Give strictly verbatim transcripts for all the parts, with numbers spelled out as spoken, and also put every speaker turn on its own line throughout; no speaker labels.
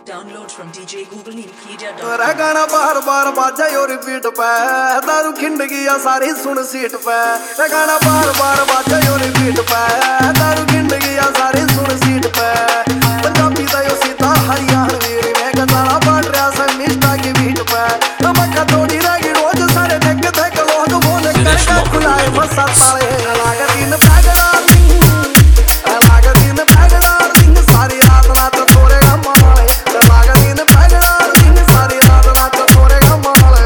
Download from D J Google Media.
गाना बार बार बाजा यो repeat पे दारू खिंड गया सारी सुन सीट पे गाना बार बार बाजा यो रिपीट पे दारू खिंड गया सारी सुन सीट पे पंजाबी दा यो सीता हरियाणवी में गजाला बढ़ रहा सा मिस्टा की बीट पे मक्का थोड़ी रही रोज सारे देख देख लोग बोल करके खुलाए फसा ताले लागे दिन पैगड़ा लागे दिन पैगड़ा दिन सारी रात रात तोरे गमाले लागे दिन पैगड़ा दिन सारी रात रात तोरे गमाले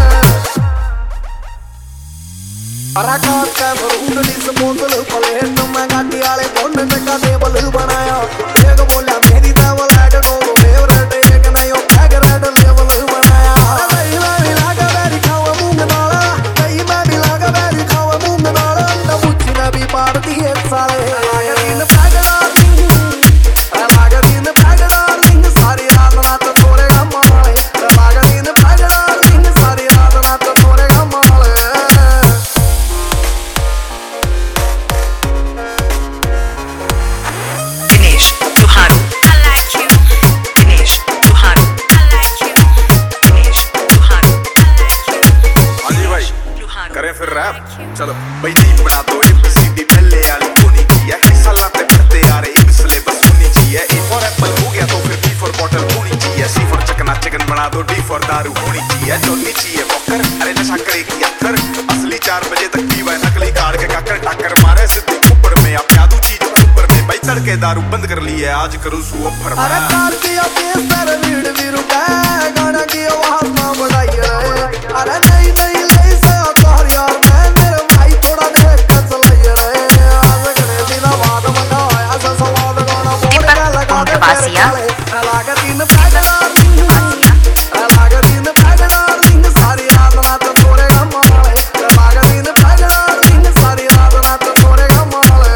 अरे काट के भरूंडली से बोतल प्लेट में गाड़ी वाले बोने का टेबल बनाया एक बोला मेरी टेबल एट नो फेवरेट एक नहीं ओ फेवरेट लेवल बनाया नहीं मैं लागा बेरी खावा मूंग दाल कहीं मैं भी लागा बेरी खावा मूंग दाल ना मुझे ना भी पार दिए साले लागा दिन पैगड़ा लागा दिन पैगड़ा दिन सारी रात रात तोरे गमाले लागा दिन पैगड़ा दिन सारी रात रात तोरे गमाले
Dinesh Duharu. I like you. Dinesh Duharu. I like you. Dinesh Duharu. I like you.
हाँ जी भाई
Duharu.
करें फिर रैप चलो भाई नीम बना दो एबीसीडी पहले वाली होनी चाहिए हिस्सा लाते पढ़ते आ रहे इस सिलेबस होनी चाहिए ए फॉर एप्पल हो गया तो फिर बी फॉर बॉटल होनी चाहिए सी फॉर चिकन चिकन बना दो डी फॉर दारू होनी चाहिए जोनी चाहिए बॉकर अरे नशा करेगी अक्कर असली चार बजे तक पीवा नकली कार के काकर टाकर मारे सिद्धि ऊपर में अब जादू चीज ऊपर में भाई तड़के दारू बंद कर ली है आज करूँ सू ऑफर
अरे कार की अपने सर भीड़ भी रुका गाना की आवाज ना बढ़ाई रे अरे नहीं नहीं ले से कार यार मैं मेरे भाई थोड़ा देख कर चलाई रे आज करे बिना बात मंगा ऐसा सवाद गाना बोल के लगा दे लागे दिन पैगड़ा लागे दिन पैगड़ा दिन सारी रात रात तोरे गमाले लागे दिन पैगड़ा दिन सारी रात रात तोरे गमाले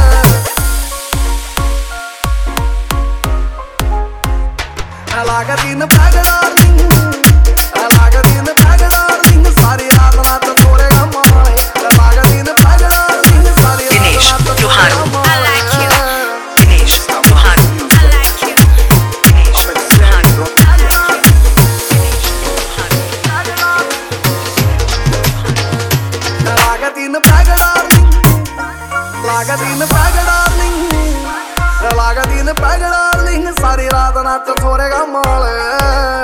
लागे दिन पैगड़ा लागे दिन पैगड़ा दिन सारी रात रात तोरे गमाले लागे दिन पैगड़ा दिन सारी रात
Dinesh
रात
Duharu. I like you. Dinesh Duharu. I like you. Dinesh Duharu. I like you. Dinesh Duharu.
लागे दिन पैगड़ा लागे दिन पैगड़ा लागे दिन पैगड़ा सारी रात रात तोरे गमाले